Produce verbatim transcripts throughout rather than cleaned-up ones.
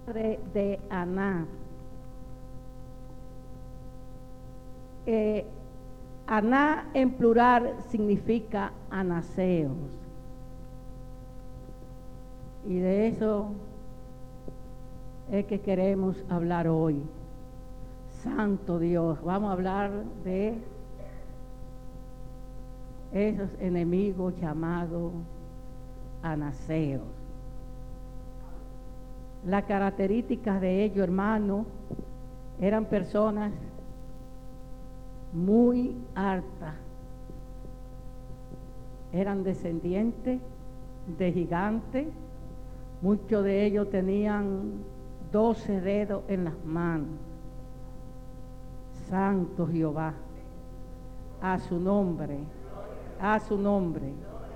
de, de Aná. Eh, Aná en plural significa anaseos. Y de eso es que queremos hablar hoy. Santo Dios, vamos a hablar de esos enemigos llamados anaseos. Las características de ellos, hermanos, eran personas muy altas, eran descendientes de gigantes, muchos de ellos tenían doce dedos en las manos. Santo Jehová, a su nombre, a su nombre.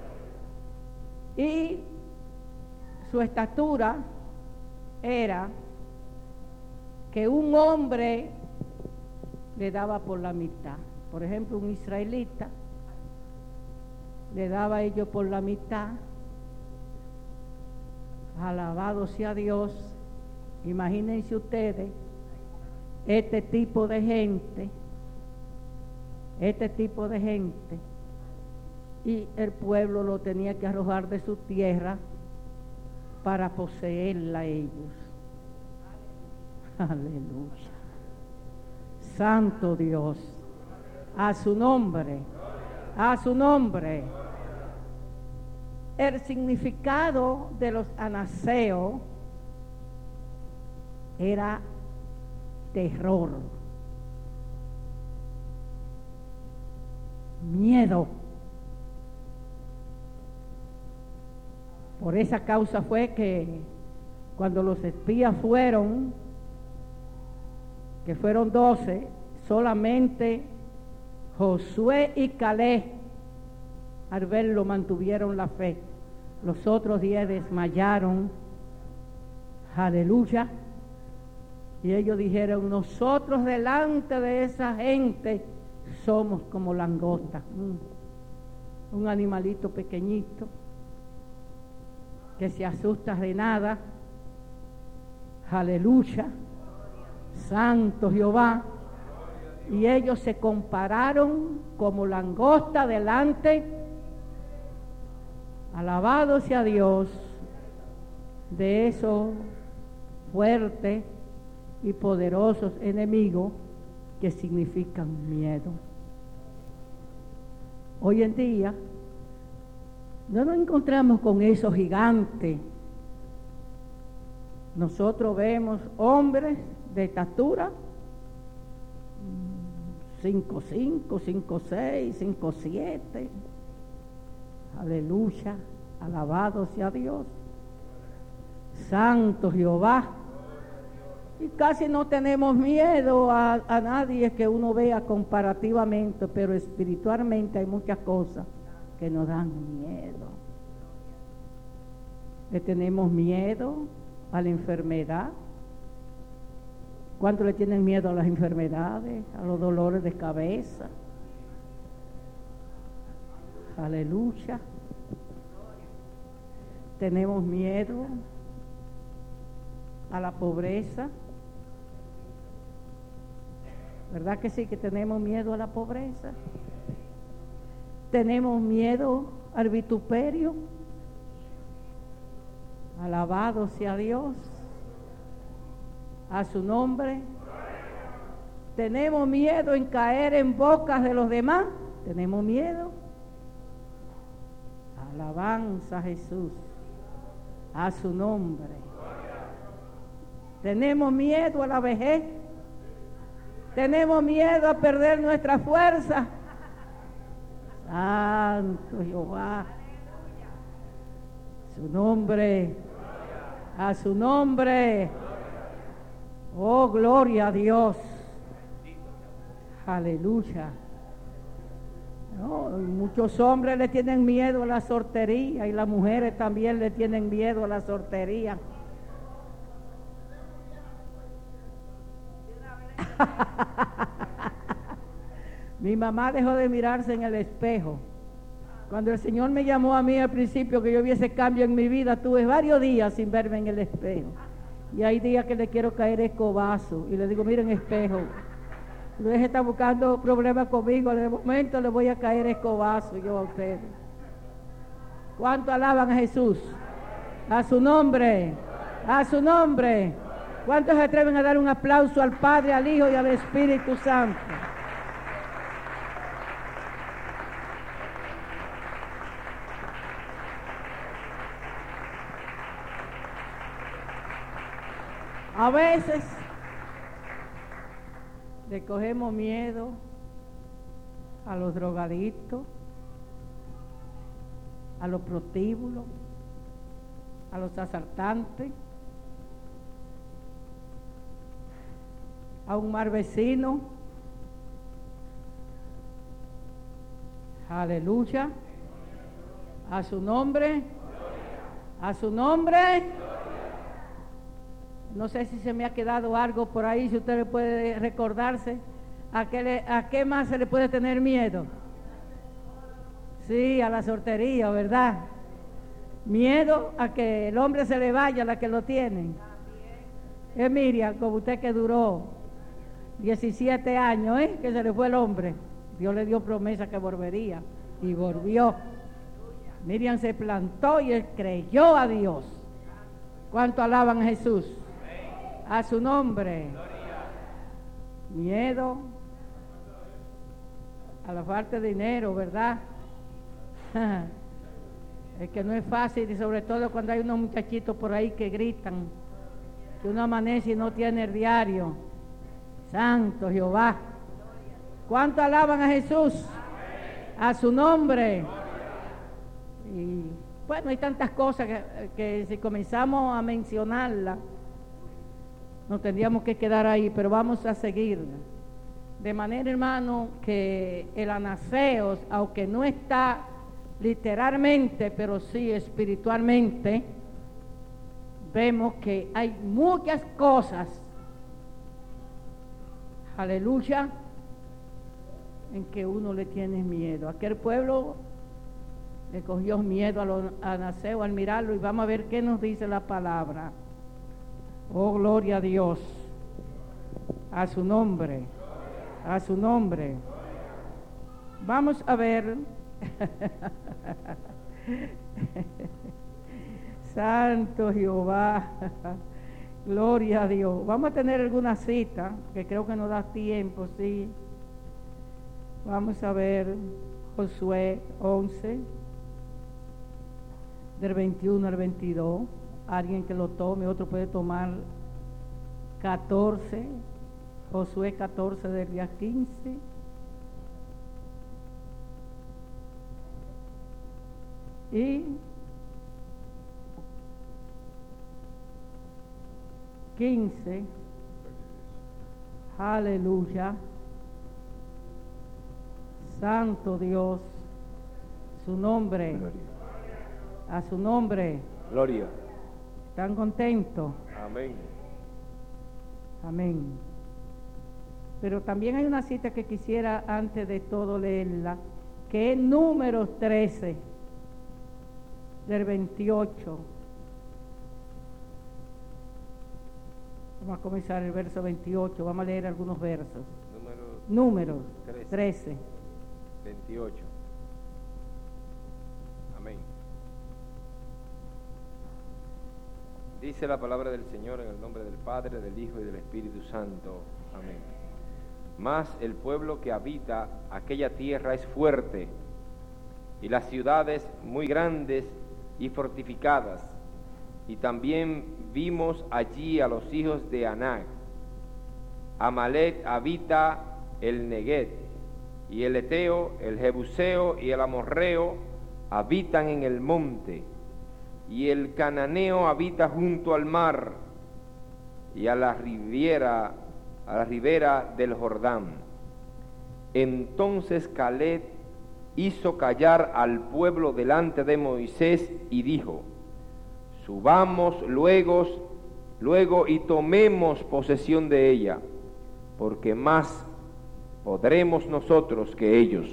Y su estatura era que un hombre le daba por la mitad. Por ejemplo, un israelita le daba a ellos por la mitad. Alabado sea Dios. Imagínense ustedes este tipo de gente, este tipo de gente, y el pueblo lo tenía que arrojar de su tierra para poseerla a ellos. Aleluya. Santo Dios, a su nombre, a su nombre. El significado de los anaseos era terror, miedo. Por esa causa fue que cuando los espías fueron, que fueron doce, solamente Josué y Caleb al verlo mantuvieron la fe. Los otros diez desmayaron. Aleluya. Y ellos dijeron, nosotros delante de esa gente somos como langosta, un, un animalito pequeñito que se asusta de nada. Aleluya. Santo Jehová. Y ellos se compararon como langosta delante, alabado sea Dios, de esos fuertes y poderosos enemigos que significan miedo. Hoy en día no nos encontramos con esos gigantes. Nosotros vemos hombres de estatura cinco cinco, cinco seis, cinco siete. Aleluya, alabado sea Dios. Santo Jehová. Y casi no tenemos miedo a, a nadie que uno vea comparativamente, pero espiritualmente hay muchas cosas que nos dan miedo. Le tenemos miedo a la enfermedad. ¿Cuántos le tienen miedo a las enfermedades, a los dolores de cabeza? Aleluya. Tenemos miedo a la pobreza. ¿Verdad que sí, que tenemos miedo a la pobreza? Tenemos miedo al vituperio. Alabado sea Dios. A su nombre. Tenemos miedo en caer en bocas de los demás. Tenemos miedo. Alabanza a Jesús. A su nombre. Tenemos miedo a la vejez. Tenemos miedo a perder nuestra fuerza. Santo Jehová. Su nombre. A su nombre. Oh, gloria a Dios. Aleluya. No, muchos hombres le tienen miedo a la sortería y las mujeres también le tienen miedo a la sortería. Mi mamá dejó de mirarse en el espejo. Cuando el Señor me llamó a mí al principio que yo viese cambio en mi vida, tuve varios días sin verme en el espejo. Y hay días que le quiero caer escobazo y le digo, miren espejo, Luis está buscando problemas conmigo, de momento le voy a caer escobazo yo a ustedes. ¿Cuánto alaban a Jesús? A su nombre, a su nombre. ¿Cuántos se atreven a dar un aplauso al Padre, al Hijo y al Espíritu Santo? A veces le cogemos miedo a los drogadictos, a los prostíbulos, a los asaltantes, a un mal vecino. Aleluya. A su nombre. A su nombre. No sé si se me ha quedado algo por ahí, si usted le puede recordarse. ¿A qué, le, ¿A qué más se le puede tener miedo? Sí, a la soltería, ¿verdad? Miedo a que el hombre se le vaya, a la que lo tienen. Es Miriam, como usted que duró diecisiete años, ¿eh? Que se le fue el hombre. Dios le dio promesa que volvería y volvió. Miriam se plantó y él creyó a Dios. ¿Cuánto alaban a Jesús? A su nombre. Miedo a la falta de dinero, ¿verdad? Es que no es fácil, y sobre todo cuando hay unos muchachitos por ahí que gritan, que uno amanece y no tiene el diario. Santo Jehová. ¿Cuánto alaban a Jesús? A su nombre. Y bueno, hay tantas cosas que, que si comenzamos a mencionarlas, nos tendríamos que quedar ahí, pero vamos a seguir. De manera, hermano, que el anaseos, aunque no está literalmente, pero sí espiritualmente, vemos que hay muchas cosas, aleluya, en que uno le tiene miedo. Aquel pueblo le cogió miedo a los anaseos al mirarlo, y vamos a ver qué nos dice la palabra. Oh, gloria a Dios, a su nombre, a su nombre. Vamos a ver. Santo Jehová, gloria a Dios. Vamos a tener alguna cita, que creo que no da tiempo, sí. Vamos a ver Josué once, del veintiuno al veintidós. Alguien que lo tome, otro puede tomar catorce, Josué catorce del día quince. Y quince, aleluya, santo Dios, su nombre, gloria. A su nombre, gloria. ¿Están contentos? Amén. Amén. Pero también hay una cita que quisiera antes de todo leerla, que es Números trece, del veintiocho. Vamos a comenzar el verso veintiocho, vamos a leer algunos versos. Números, Números trece, trece. veintiocho. Amén. Dice la palabra del Señor en el nombre del Padre, del Hijo y del Espíritu Santo. Amén. Mas el pueblo que habita aquella tierra es fuerte, y las ciudades muy grandes y fortificadas. Y también vimos allí a los hijos de Anac. Amalek habita el Neguet, y el Eteo, el Jebuseo y el Amorreo habitan en el monte, y el Cananeo habita junto al mar y a la ribera, a la ribera del Jordán. Entonces Caleb hizo callar al pueblo delante de Moisés y dijo: subamos luego, luego y tomemos posesión de ella, porque más podremos nosotros que ellos.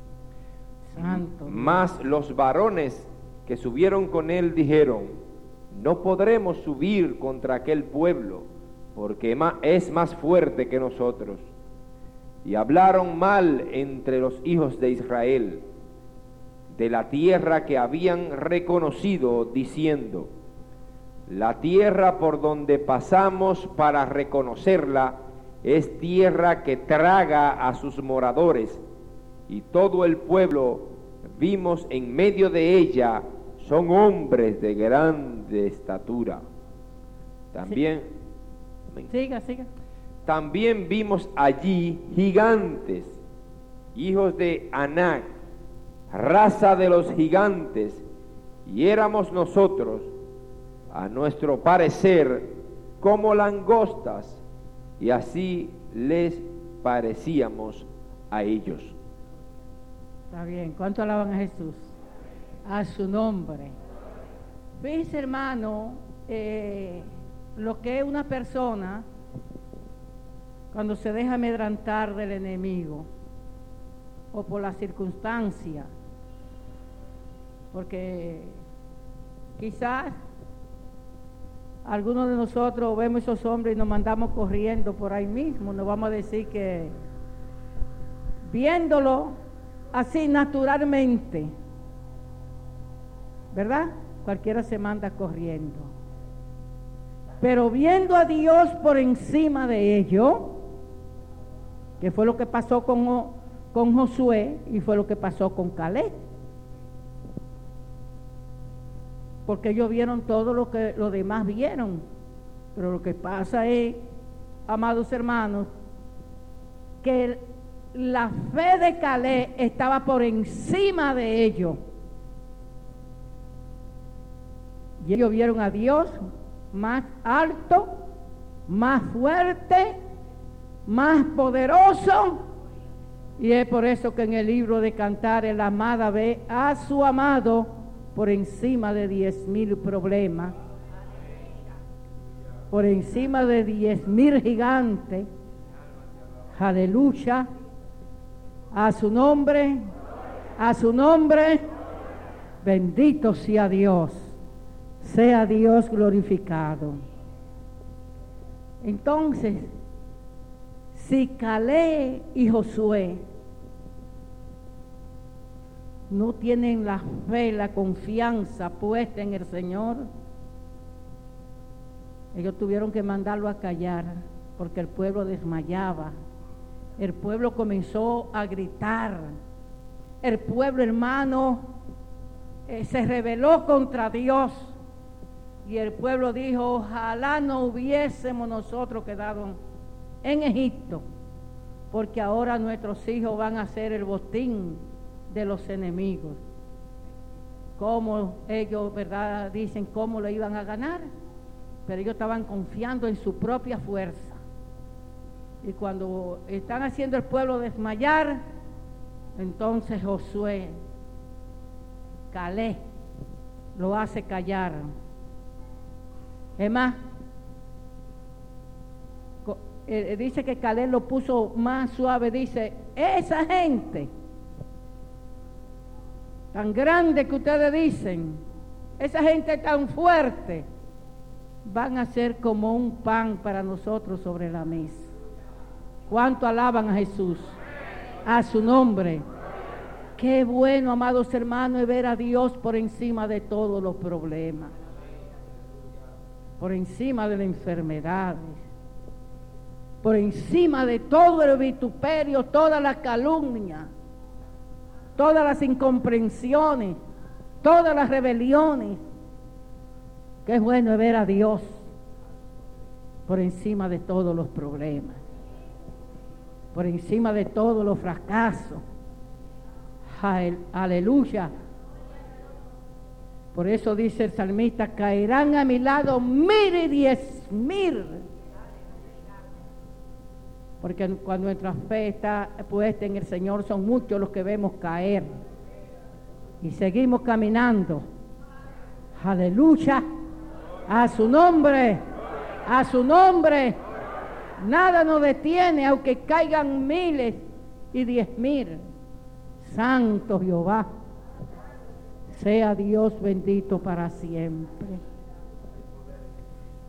Santo. Mas los varones que subieron con él dijeron: no podremos subir contra aquel pueblo, porque es más fuerte que nosotros. Y hablaron mal entre los hijos de Israel de la tierra que habían reconocido, diciendo: la tierra por donde pasamos para reconocerla es tierra que traga a sus moradores, y todo el pueblo vimos en medio de ella son hombres de grande estatura. También sí. Siga, siga. También vimos allí gigantes, hijos de Anac, raza de los gigantes, y éramos nosotros, a nuestro parecer, como langostas, y así les parecíamos a ellos. Está bien, ¿cuánto alaban a Jesús? A su nombre. Fíjese, hermano, eh, lo que es una persona cuando se deja amedrantar del enemigo o por la circunstancia, porque quizás algunos de nosotros vemos esos hombres y nos mandamos corriendo por ahí mismo. Nos vamos a decir que viéndolo así naturalmente, ¿verdad? Cualquiera se manda corriendo. Pero viendo a Dios por encima de ello, que fue lo que pasó con, con Josué y fue lo que pasó con Caleb. Porque ellos vieron todo lo que los demás vieron. Pero lo que pasa es, amados hermanos, que la fe de Caleb estaba por encima de ellos. Y ellos vieron a Dios más alto, más fuerte, más poderoso. Y es por eso que en el libro de Cantares la amada ve a su amado por encima de diez mil problemas, por encima de diez mil gigantes. Aleluya. A su nombre, a su nombre, bendito sea Dios, sea Dios glorificado. Entonces, si Caleb y Josué no tienen la fe, la confianza puesta en el Señor, ellos tuvieron que mandarlo a callar, porque el pueblo desmayaba. El pueblo comenzó a gritar. El pueblo, hermano, eh, se rebeló contra Dios. Y el pueblo dijo: ojalá no hubiésemos nosotros quedado en Egipto, porque ahora nuestros hijos van a ser el botín de los enemigos. Como ellos, ¿verdad?, dicen cómo lo iban a ganar, pero ellos estaban confiando en su propia fuerza. Y cuando están haciendo el pueblo desmayar, entonces Josué, Caleb, lo hace callar. Es más, eh, dice que Caleb lo puso más suave. Dice: esa gente tan grande que ustedes dicen, esa gente tan fuerte, van a ser como un pan para nosotros sobre la mesa. ¿Cuánto alaban a Jesús? A su nombre. Qué bueno, amados hermanos, es ver a Dios por encima de todos los problemas, por encima de las enfermedades, por encima de todo el vituperio, toda la calumnia, todas las incomprensiones, todas las rebeliones. Qué bueno es ver a Dios por encima de todos los problemas, por encima de todos los fracasos. Aleluya. Por eso dice el salmista: caerán a mi lado mil y diez mil. Porque cuando nuestra fe está puesta en el Señor, son muchos los que vemos caer. Y seguimos caminando. Aleluya. A su nombre. A su nombre. Nada nos detiene, aunque caigan miles y diez mil. Santo Jehová, sea Dios bendito para siempre.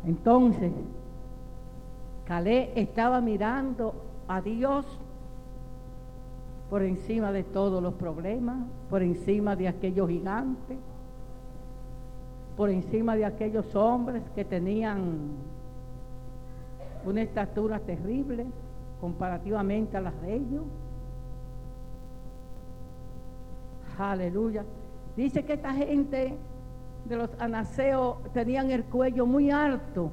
Entonces, Caleb estaba mirando a Dios por encima de todos los problemas, por encima de aquellos gigantes, por encima de aquellos hombres que tenían una estatura terrible comparativamente a las de ellos. Aleluya. Dice que esta gente de los anaseos tenían el cuello muy alto.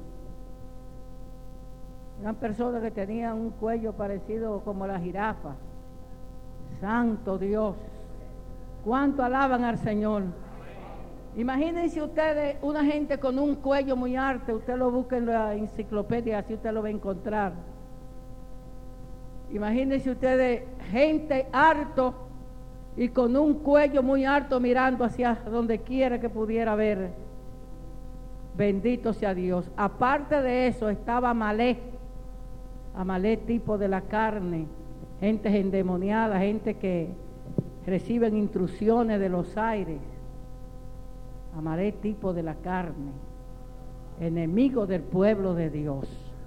Eran personas que tenían un cuello parecido como la jirafa. Santo Dios. ¿Cuánto alaban al Señor? Imagínense ustedes una gente con un cuello muy alto. Usted lo busca en la enciclopedia, así usted lo va a encontrar. Imagínense ustedes gente alto y con un cuello muy alto mirando hacia donde quiera que pudiera ver. Bendito sea Dios. Aparte de eso estaba Amalek. Amalek, tipo de la carne, gente endemoniada, gente que reciben instrucciones de los aires. Amalek, tipo de la carne, enemigo del pueblo de Dios.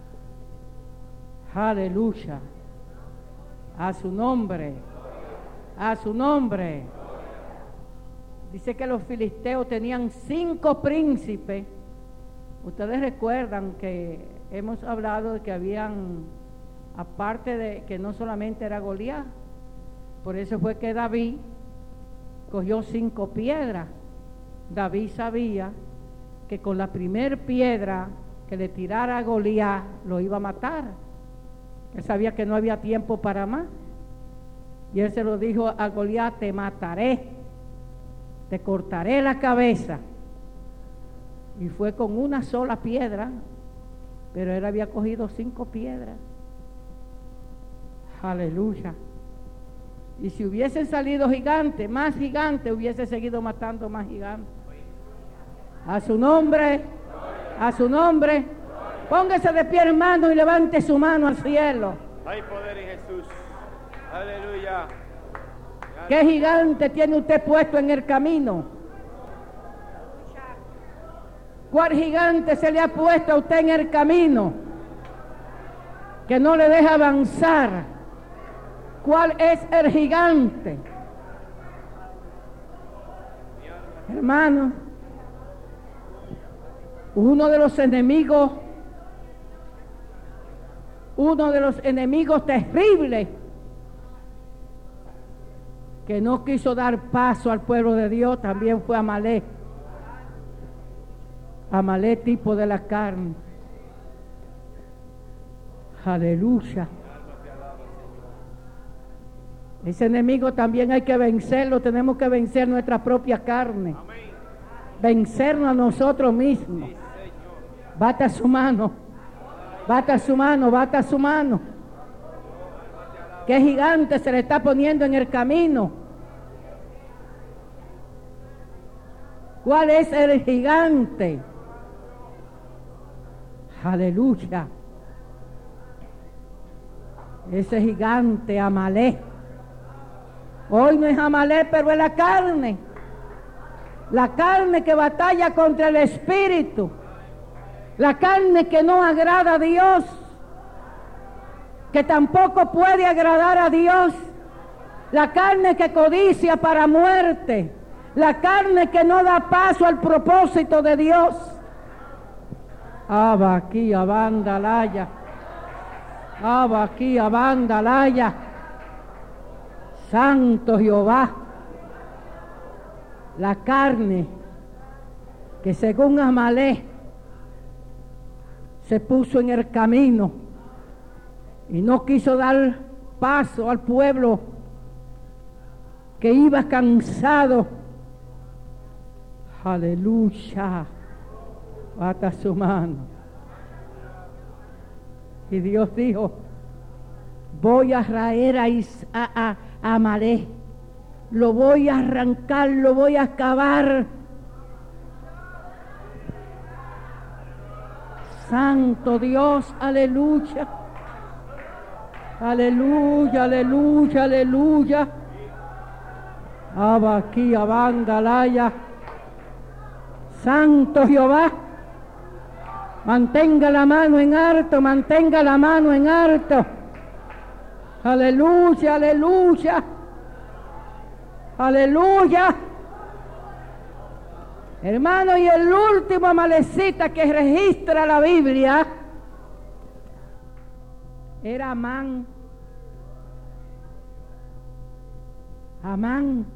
Aleluya. A su nombre. A su nombre. Dice que los filisteos tenían cinco príncipes. Ustedes recuerdan que hemos hablado de que habían, aparte de que no solamente era Goliat, por eso fue que David cogió cinco piedras. David sabía que con la primer piedra que le tirara a Goliat lo iba a matar. Él sabía que no había tiempo para más. Y él se lo dijo a Goliat: te mataré, te cortaré la cabeza. Y fue con una sola piedra, pero él había cogido cinco piedras. Aleluya. Y si hubiesen salido gigantes, más gigantes, hubiese seguido matando más gigantes. A su nombre, a su nombre. Póngase de pie, hermano, y levante su mano al cielo. Hay poder en Jesús. Aleluya. ¿Qué gigante tiene usted puesto en el camino? ¿Cuál gigante se le ha puesto a usted en el camino que no le deja avanzar? ¿Cuál es el gigante? Hermano, uno de los enemigos, uno de los enemigos terribles que no quiso dar paso al pueblo de Dios también fue Amalek. Amalek, tipo de la carne. Aleluya. Ese enemigo también hay que vencerlo. Tenemos que vencer nuestra propia carne. Vencernos a nosotros mismos. Bata su mano. Bata su mano, bata su mano. ¿Qué gigante se le está poniendo en el camino? ¿Cuál es el gigante? Aleluya. Ese gigante Amalek. Hoy no es Amalek, pero es la carne. La carne que batalla contra el espíritu. La carne que no agrada a Dios, que tampoco puede agradar a Dios. La carne que codicia para muerte. La carne que no da paso al propósito de Dios. Abba aquí, abandalaya. Abba aquí, abandalaya. Santo Jehová. La carne que según Amalek se puso en el camino y no quiso dar paso al pueblo que iba cansado. Aleluya. Bata su mano. Y Dios dijo: voy a raer a, Is a, a, a Amalek, lo voy a arrancar, lo voy a acabar. Santo Dios, aleluya. Aleluya, aleluya, aleluya. Abba aquí, abandalaya. Santo Jehová. Mantenga la mano en alto, mantenga la mano en alto. Aleluya, aleluya. Aleluya. Hermano, y el último amalecita que registra la Biblia era Amán. Amán,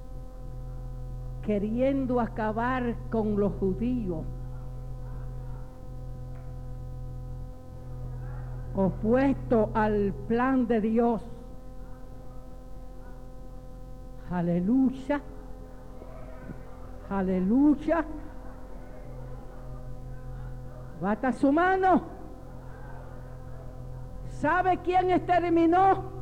queriendo acabar con los judíos, opuesto al plan de Dios. Aleluya, aleluya. Bata su mano. ¿Sabe quién exterminó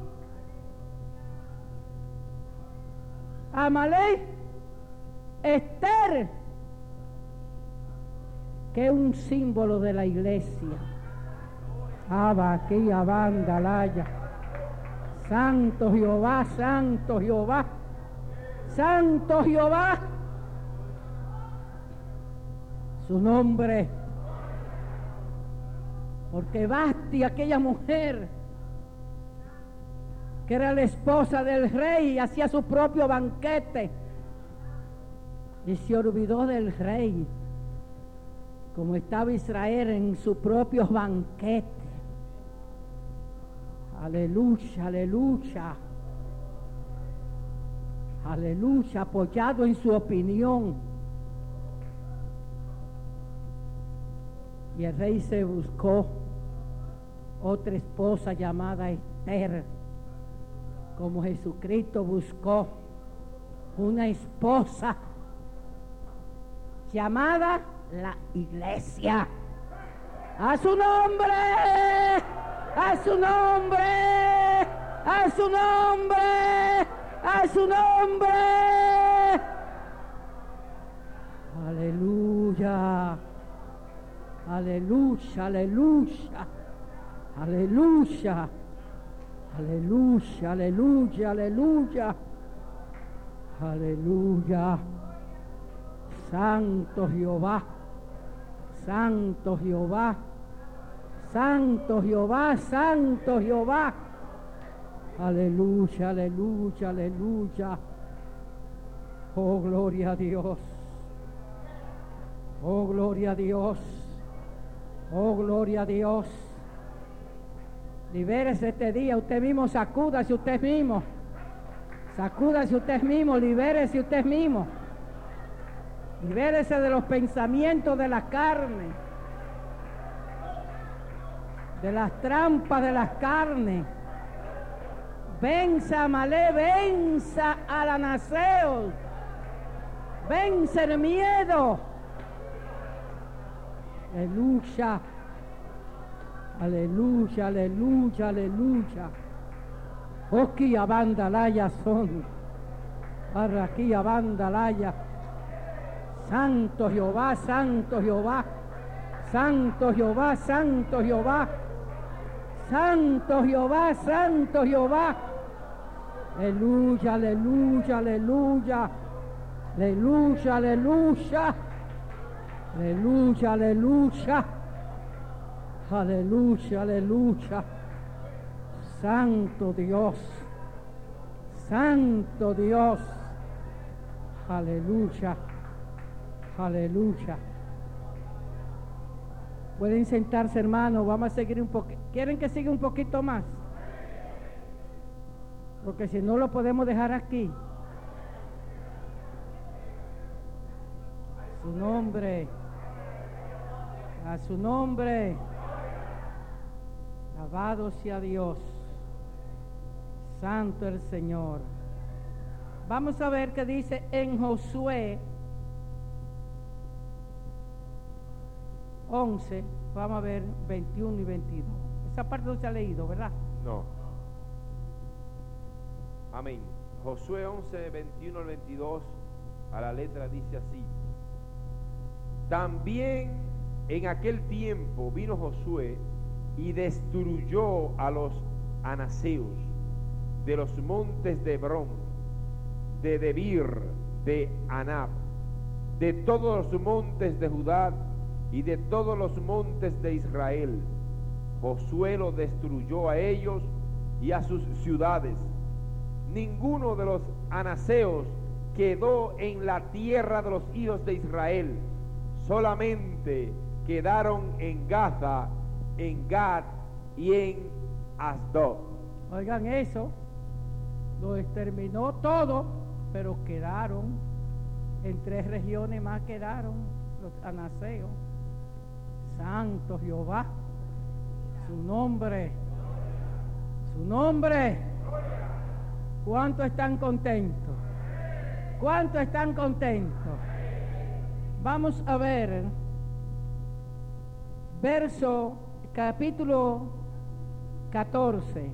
Amalek? Esther, que es un símbolo de la iglesia. Abba, aquí, abandalaya. Santo Jehová, santo Jehová, santo Jehová. Su nombre. Porque Basti, aquella mujer que era la esposa del rey, hacía su propio banquete y se olvidó del rey, como estaba Israel en sus propios banquetes. Aleluya, aleluya, aleluya, apoyado en su opinión. Y el rey se buscó otra esposa llamada Esther, como Jesucristo buscó una esposa llamada la iglesia. A su nombre, a su nombre, a su nombre, a su nombre. Aleluya, aleluya, aleluya, aleluya, aleluya, aleluya, aleluya, aleluya. Santo Jehová, santo Jehová, santo Jehová, santo Jehová. Aleluya, aleluya, aleluya. Oh, gloria a Dios. Oh, gloria a Dios. Oh, gloria a Dios. Libérese este día, usted mismo, sacúdase usted mismo. Sacúdase usted mismo, libérese usted mismo. Libérese de los pensamientos de la carne, de las trampas de las carnes. Venza a Amalek, venza a la nación, vence el miedo. Aleluya, aleluya, aleluya, aleluya. Oki abandalaya son, para aquí abandalaya. Santo Jehová, santo Jehová, santo Jehová, santo Jehová, santo Jehová, santo Jehová. Aleluya, aleluya, aleluya, aleluya, aleluya, aleluya, aleluya, aleluya, aleluya. Santo Dios, santo Dios, aleluya. Aleluya. Pueden sentarse, hermanos. Vamos a seguir un poquito. ¿Quieren que siga un poquito más? Porque si no lo podemos dejar aquí. A su nombre. A su nombre. Alabado sea Dios. Santo el Señor. Vamos a ver qué dice en Josué once, vamos a ver veintiuno y veintidós. Esa parte no se ha leído, ¿verdad? No. Amén. Josué once, veintiuno al veintidós, a la letra dice así: también en aquel tiempo vino Josué y destruyó a los anaseos de los montes de Hebrón, de Debir, de Anab, de todos los montes de Judá y de todos los montes de Israel. Josué los destruyó a ellos y a sus ciudades. Ninguno de los anaseos quedó en la tierra de los hijos de Israel, solamente quedaron en Gaza, en Gad y en Asdod. Oigan eso, lo exterminó todo, pero quedaron, en tres regiones más quedaron los anaseos. Santo Jehová, su nombre, su nombre. ¿Cuántos están contentos? ¿Cuántos están contentos? Vamos a ver, verso, capítulo catorce.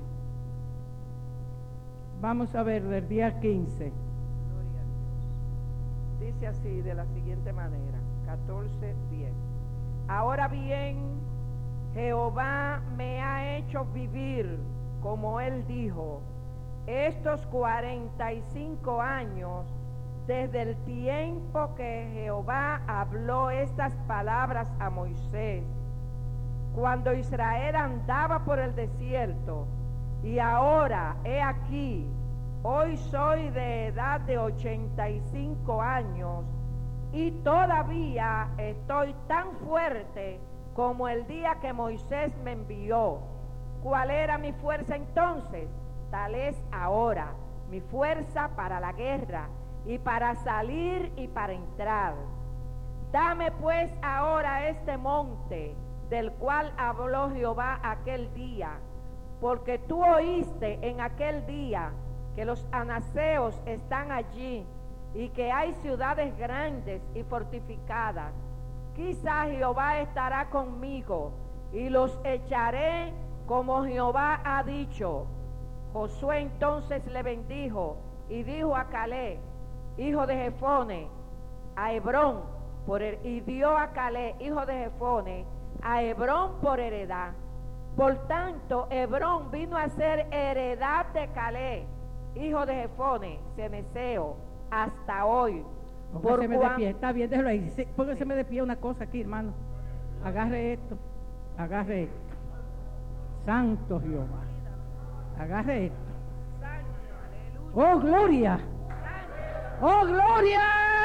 Vamos a ver del día quince. Gloria a Dios. Dice así de la siguiente manera, catorce, diez. Ahora bien, Jehová me ha hecho vivir, como él dijo, estos cuarenta y cinco años, desde el tiempo que Jehová habló estas palabras a Moisés, cuando Israel andaba por el desierto. Y ahora, he aquí, hoy soy de edad de ochenta y cinco años, y todavía estoy tan fuerte como el día que Moisés me envió. ¿Cuál era mi fuerza entonces? Tal es ahora mi fuerza para la guerra, y para salir y para entrar. Dame pues ahora este monte, del cual habló Jehová aquel día, porque tú oíste en aquel día que los anaseos están allí, y que hay ciudades grandes y fortificadas. Quizá Jehová estará conmigo, y los echaré como Jehová ha dicho. Josué entonces le bendijo, y dijo a Caleb, hijo de Jefone, a Hebrón, por el, y dio a Caleb, hijo de Jefone, a Hebrón por heredad. Por tanto, Hebrón vino a ser heredad de Caleb, hijo de Jefone, cenezeo, hasta hoy. Póngaseme de pie, está bien, déjalo ahí. Sí, póngaseme de pie una cosa aquí, hermano. Agarre esto, agarre esto. Santo Jehová, agarre esto. ¡Oh, gloria! ¡Oh, gloria!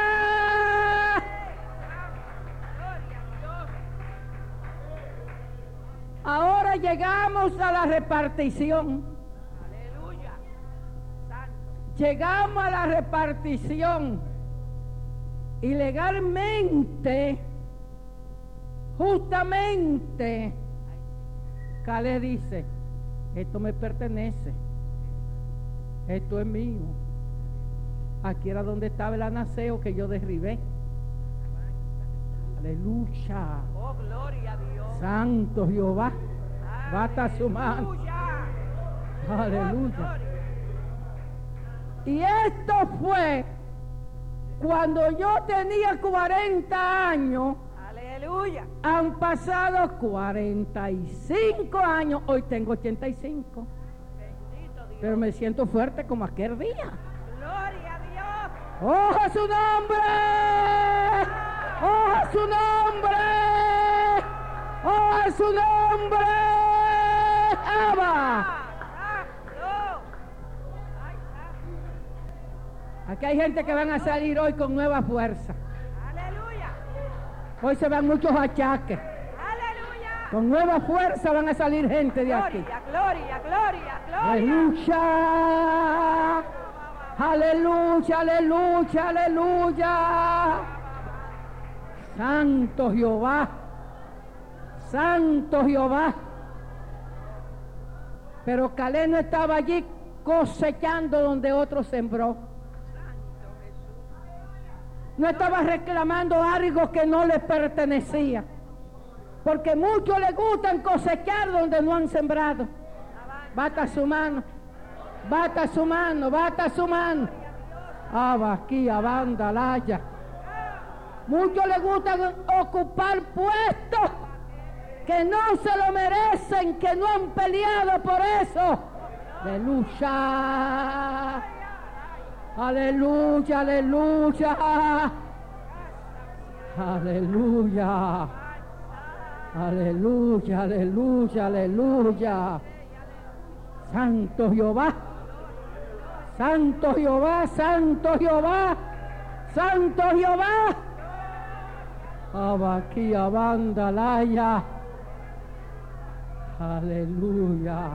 Ahora llegamos a la repartición. Aleluya. Santo. Llegamos a la repartición. Y legalmente, justamente, Caleb dice, esto me pertenece, esto es mío. Aquí era donde estaba el anaseo que yo derribé. Aleluya. Oh, gloria a Dios. Santo Jehová. Bata su mano. Aleluya. Y esto fue cuando yo tenía cuarenta años. Aleluya. Han pasado cuarenta y cinco años. Hoy tengo ochenta y cinco. Bendito Dios. Pero me siento fuerte como aquel día. Gloria a Dios. ¡Oh, a su nombre! ¡Oh, a su nombre! ¡Oh, a su nombre! ¡Abba! Aquí hay gente que van a salir hoy con nueva fuerza. Aleluya. Hoy se van muchos achaques. Aleluya. Con nueva fuerza van a salir gente de aquí. Gloria, gloria, gloria, gloria. ¡Aleluya! ¡Aleluya, aleluya, aleluya! Santo Jehová, Santo Jehová. Pero Caleb no estaba allí cosechando donde otro sembró. No estaba reclamando algo que no le pertenecía. Porque muchos les gustan cosechar donde no han sembrado. Bata su mano, bata su mano, bata su mano. Aquí, abanda, laya. Muchos les gustan ocupar puestos que no se lo merecen, que no han peleado por eso. Aleluya, aleluya, aleluya, aleluya. Aleluya, aleluya, aleluya. Santo Jehová. Santo Jehová, Santo Jehová. Santo Jehová. Abaquía bandalaya. Aleluya.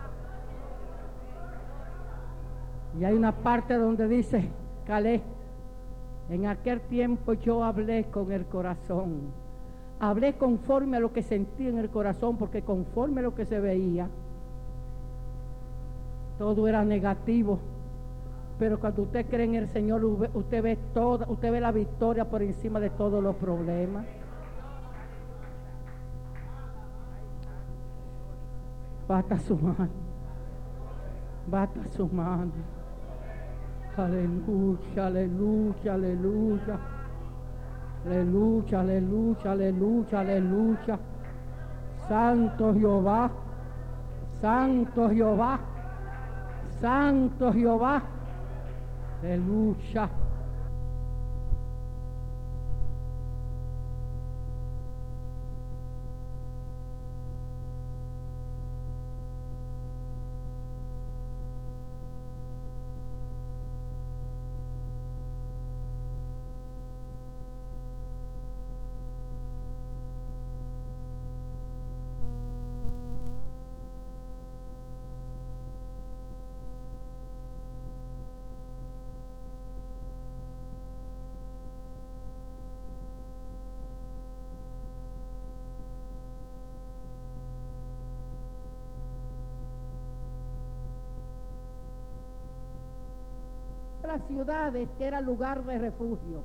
Y hay una parte donde dice, Caleb, en aquel tiempo yo hablé con el corazón. Hablé conforme a lo que sentí en el corazón, porque conforme a lo que se veía, todo era negativo. Pero cuando usted cree en el Señor, usted ve toda, usted ve la victoria por encima de todos los problemas. Bata su mano. Bata su mano. Aleluya, aleluya, aleluya. Aleluya, aleluya, aleluya, aleluya. Santo Jehová. Santo Jehová. Santo Jehová. Aleluya. Las ciudades que era lugar de refugio.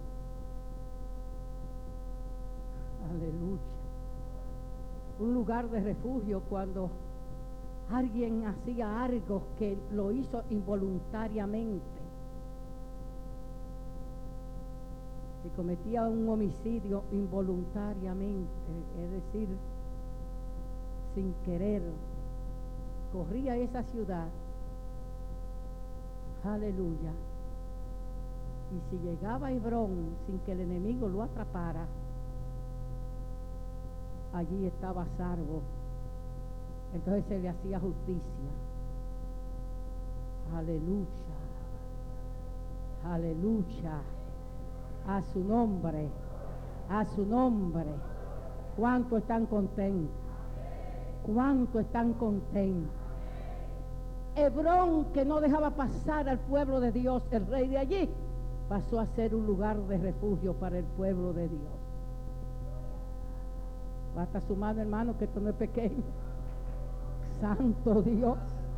Aleluya. Un lugar de refugio cuando alguien hacía algo que lo hizo involuntariamente. Si cometía un homicidio involuntariamente, es decir, sin querer, corría esa ciudad. Aleluya. Y si llegaba a Hebrón sin que el enemigo lo atrapara, allí estaba a salvo. Entonces se le hacía justicia. Aleluya. Aleluya. A su nombre. A su nombre. ¿Cuánto están contentos? ¿Cuánto están contentos? Hebrón, que no dejaba pasar al pueblo de Dios, el rey de allí, pasó a ser un lugar de refugio para el pueblo de Dios. Basta su mano, hermano, que esto no es pequeño. Santo Dios.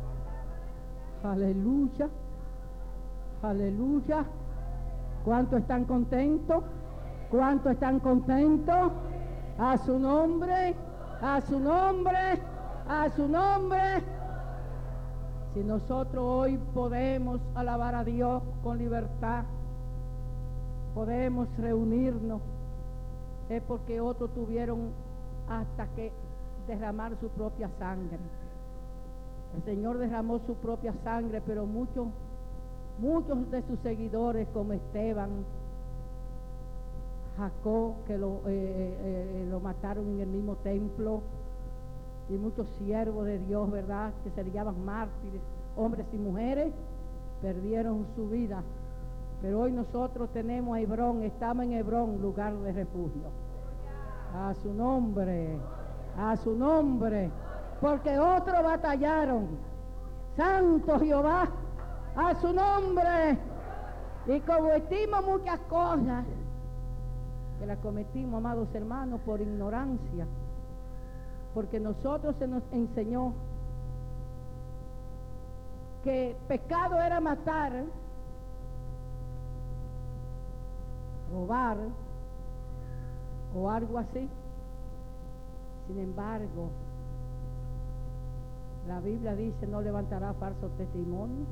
Aleluya. Aleluya. ¿Cuánto están contentos? ¿Cuánto están contentos? A su nombre, a su nombre, a su nombre. Si nosotros hoy podemos alabar a Dios con libertad, podemos reunirnos, es porque otros tuvieron hasta que derramar su propia sangre. El Señor derramó su propia sangre, pero muchos, muchos de sus seguidores, como Esteban, Jacob, que lo, eh, eh, lo mataron en el mismo templo, y muchos siervos de Dios, ¿verdad?, que se llaman mártires, hombres y mujeres, perdieron su vida. Pero hoy nosotros tenemos a Hebrón, estamos en Hebrón, lugar de refugio. A su nombre, a su nombre, porque otros batallaron. Santo Jehová, a su nombre. Y cometimos muchas cosas, que las cometimos, amados hermanos, por ignorancia, porque nosotros se nos enseñó que pecado era matar, robar o algo así. Sin embargo, la Biblia dice: no levantará falso testimonio.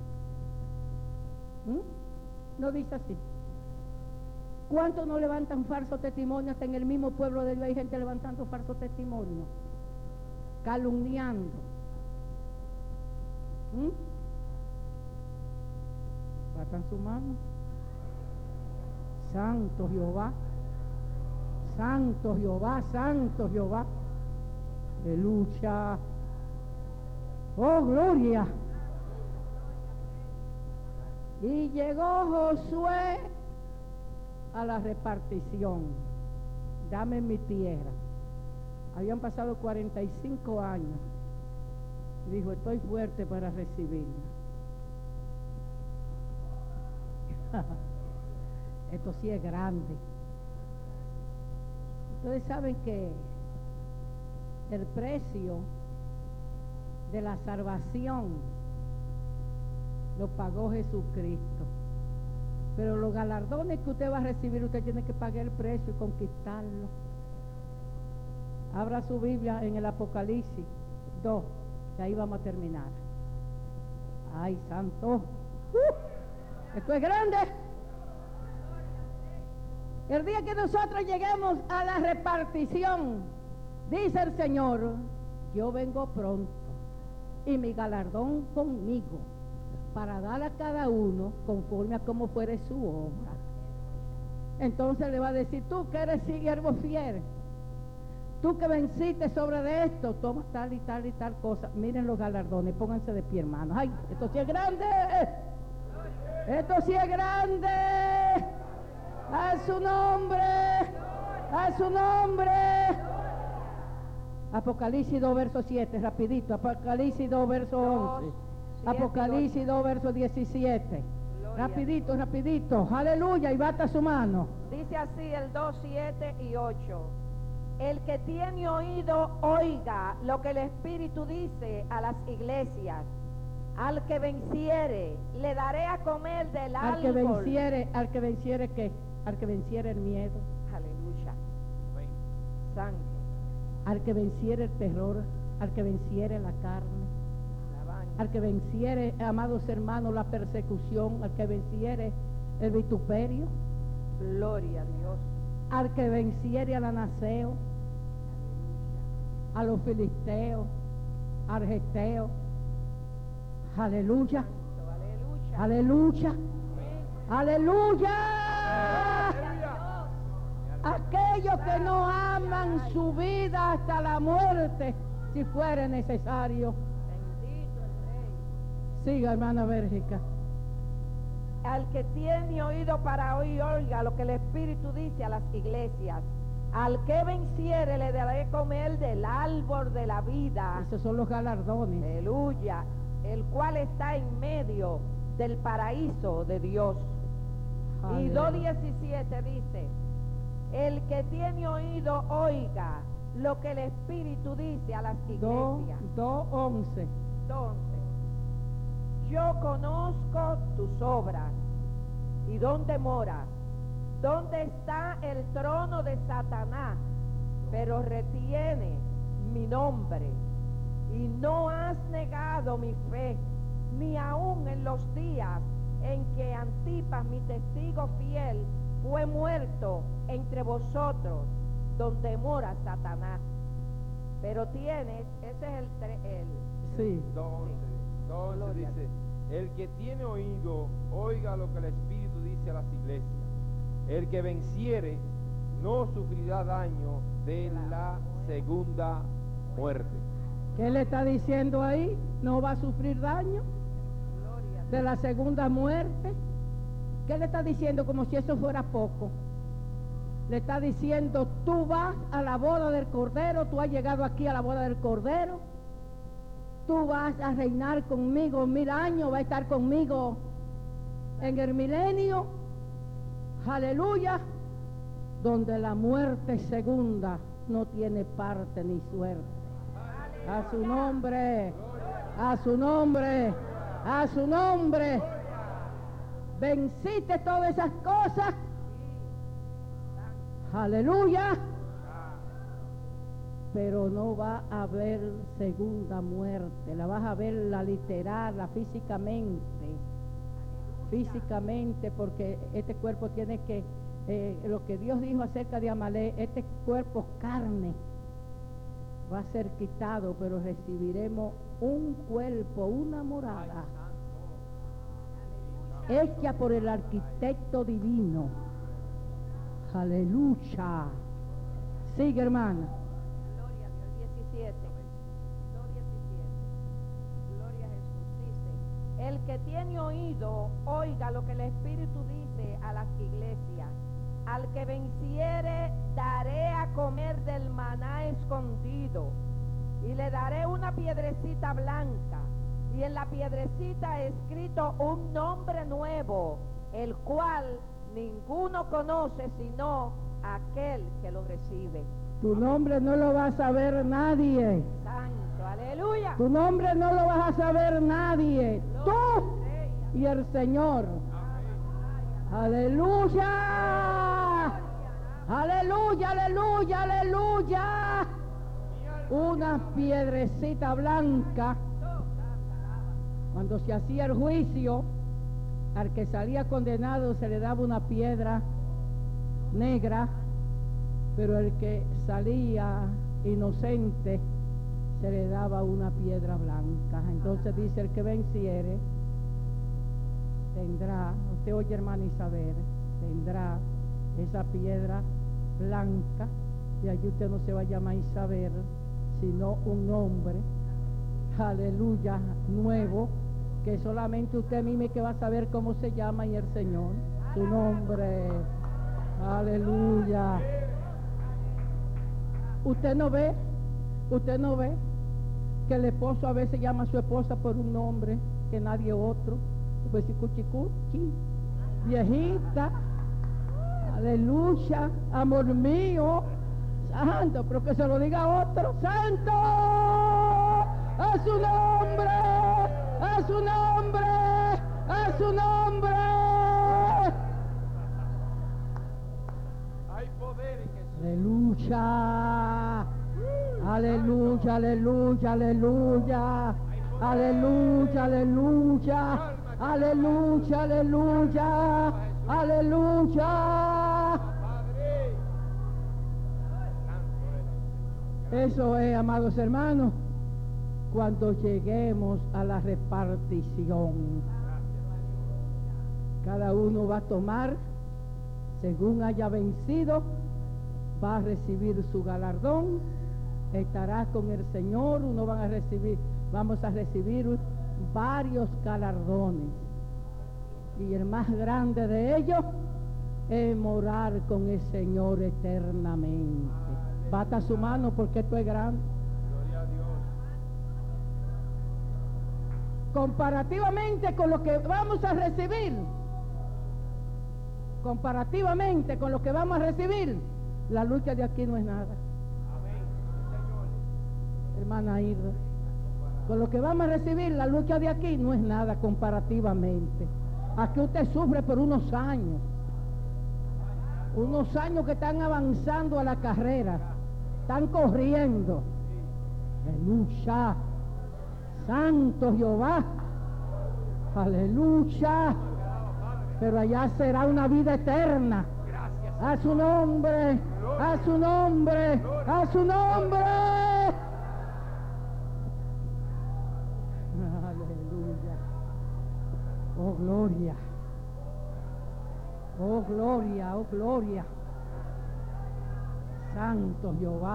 ¿Mm? No dice así. ¿Cuántos no levantan falso testimonio? Hasta en el mismo pueblo de Dios hay gente levantando falso testimonio, calumniando. ¿Mm? Batan su mano. Santo Jehová, Santo Jehová, Santo Jehová. Aleluya. Oh, gloria. Y llegó Josué a la repartición. Dame mi tierra. Habían pasado cuarenta y cinco años. Y dijo, estoy fuerte para recibirla. Esto sí es grande. Ustedes saben que el precio de la salvación lo pagó Jesucristo. Pero los galardones que usted va a recibir, usted tiene que pagar el precio y conquistarlo. Abra su Biblia en el Apocalipsis dos, que ahí vamos a terminar. Ay, santo. Uh, esto es grande. El día que nosotros lleguemos a la repartición, dice el Señor, yo vengo pronto y mi galardón conmigo, para dar a cada uno conforme a como fuere su obra. Entonces le va a decir, tú que eres siervo fiel, tú que venciste sobre de esto, toma tal y tal y tal cosa. Miren los galardones, pónganse de pie, hermanos. Ay, esto sí es grande, esto sí es grande. A su nombre, a su nombre. Apocalipsis dos, verso siete, rapidito. Apocalipsis dos, verso once. Apocalipsis dos, verso diecisiete. Gloria. Rapidito, rapidito. Aleluya, y bata su mano. Dice así el dos, siete y ocho. El que tiene oído, oiga lo que el Espíritu dice a las iglesias. Al que venciere, le daré a comer del árbol. Al que venciere, al que venciere, ¿qué? Al que venciere el miedo. Aleluya. Santo. Al que venciere el terror, al que venciere la carne, al que venciere, amados hermanos, la persecución, al que venciere el vituperio, gloria a Dios, al que venciere al anaseo, a los filisteos, al geteo, aleluya, aleluya, aleluya, aquellos que no aman su vida hasta la muerte, si fuera necesario. Bendito el Rey. Siga, hermana Bérgica. Al que tiene oído para oír, oiga lo que el Espíritu dice a las iglesias. Al que venciere le daré comer del árbol de la vida. Esos son los galardones. Aleluya. El cual está en medio del paraíso de Dios. Aleluya. Y dos diecisiete dice, el que tiene oído, oiga lo que el Espíritu dice a las iglesias. dos once. Entonces, yo conozco tus obras y dónde moras, dónde está el trono de Satanás, pero retienes mi nombre y no has negado mi fe, ni aun en los días en que Antipas, mi testigo fiel, fue muerto entre vosotros, donde mora Satanás. Pero tienes, ese es el, el sí. Entonces dice, el que tiene oído, oiga lo que el Espíritu dice a las iglesias. El que venciere, no sufrirá daño de la segunda muerte. ¿Qué le está diciendo ahí? ¿No va a sufrir daño de la segunda muerte? ¿Qué le está diciendo? Como si eso fuera poco. Le está diciendo, tú vas a la boda del Cordero, tú has llegado aquí a la boda del Cordero, tú vas a reinar conmigo mil años, vas a estar conmigo en el milenio, aleluya, donde la muerte segunda no tiene parte ni suerte. A su nombre, a su nombre, a su nombre. Venciste todas esas cosas. Aleluya. Pero no va a haber segunda muerte. La vas a ver la literal, la físicamente. Físicamente, porque este cuerpo tiene que, eh, lo que Dios dijo acerca de Amalek, este cuerpo carne va a ser quitado, pero recibiremos un cuerpo, una morada hecha por el arquitecto divino. Aleluya. Sigue, hermana. Gloria a Dios, diecisiete. El que tiene oído, oiga lo que el Espíritu dice a las iglesias. Al que venciere, daré a comer del maná escondido, y le daré una piedrecita blanca, y en la piedrecita escrito un nombre nuevo, el cual ninguno conoce sino aquel que lo recibe. Tu nombre no lo va a saber nadie. Santo, aleluya. Tu nombre no lo vas a saber nadie. Tú y el Señor. Aleluya. Aleluya, aleluya, aleluya. Una piedrecita blanca. Cuando se hacía el juicio, al que salía condenado se le daba una piedra negra, pero el que salía inocente se le daba una piedra blanca. Entonces dice, el que venciere tendrá, usted oye hermana Isabel, tendrá esa piedra blanca, y allí usted no se va a llamar Isabel, sino un hombre, aleluya, nuevo, que solamente usted mismo que va a saber cómo se llama, y el Señor, su nombre, aleluya. Usted no ve, usted no ve que el esposo a veces llama a su esposa por un nombre que nadie otro, pues si cuchi cuchi, viejita, aleluya, amor mío, santo, pero que se lo diga otro, santo, a su nombre, a su nombre, a su nombre. Hay poder en Jesús. Aleluya, aleluya, aleluya, aleluya, aleluya, aleluya, aleluya, aleluya, aleluya. Eso es, amados hermanos, cuando lleguemos a la repartición. Cada uno va a tomar, según haya vencido, va a recibir su galardón, estará con el Señor. Uno van a recibir, vamos a recibir varios galardones, y el más grande de ellos es morar con el Señor eternamente. Bata su mano porque esto es grande. Gloria a Dios. Comparativamente con lo que vamos a recibir, comparativamente con lo que vamos a recibir, la lucha de aquí no es nada. Amén. Señor. Hermana Irra, con lo que vamos a recibir, la lucha de aquí no es nada comparativamente. Aquí usted sufre por unos años, unos años que están avanzando a la carrera, están corriendo. Aleluya, santo Jehová, aleluya, pero allá será una vida eterna. A su nombre, a su nombre, a su nombre. Aleluya. Oh gloria. Oh gloria, oh gloria. Santo Jehová.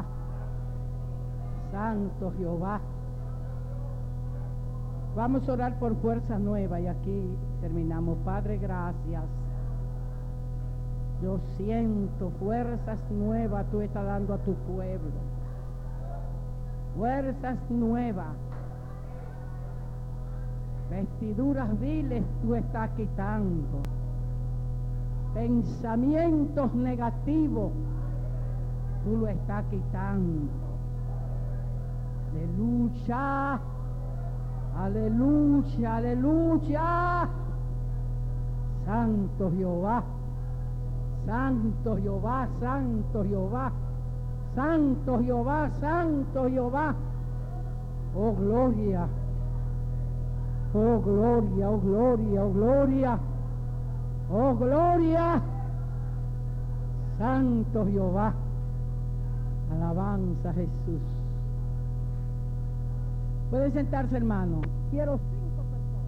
Santo Jehová. Vamos a orar por fuerza nueva y aquí terminamos. Padre, gracias. Yo siento fuerzas nuevas tú estás dando a tu pueblo. Fuerzas nuevas. Vestiduras viles tú estás quitando. Pensamientos negativos tú lo estás quitando. Aleluya. Aleluya, aleluya. Santo Jehová. Santo Jehová, Santo Jehová, Santo Jehová, Santo Jehová. Oh gloria, oh gloria, oh gloria, oh gloria, oh gloria. Santo Jehová, alabanza a Jesús. Pueden sentarse, hermano. Quiero cinco personas.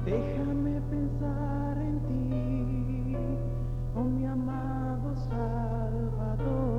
Déjame pensar en ti, oh mi amado Salvador.